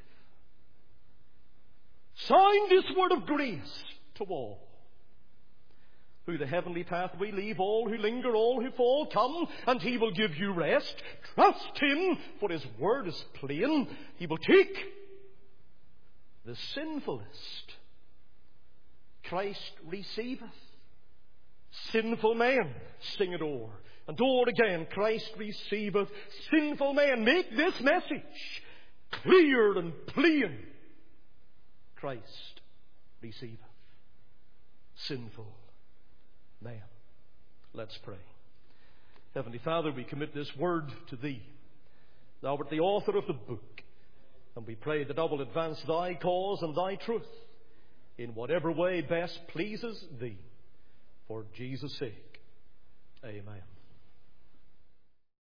Sound this word of grace to all. Who the heavenly pathway leave, all who linger, all who fall, come, and He will give you rest. Trust Him, for His word is plain. He will take the sinfulest. Christ receiveth. Sinful men, sing it o'er and o'er again. Christ receiveth. Sinful men, make this message clear and plain. Christ receiveth. Sinful man. Let's pray. Heavenly Father, we commit this word to Thee. Thou art the author of the book, and we pray that Thou will advance Thy cause and Thy truth in whatever way best pleases Thee. For Jesus' sake. Amen.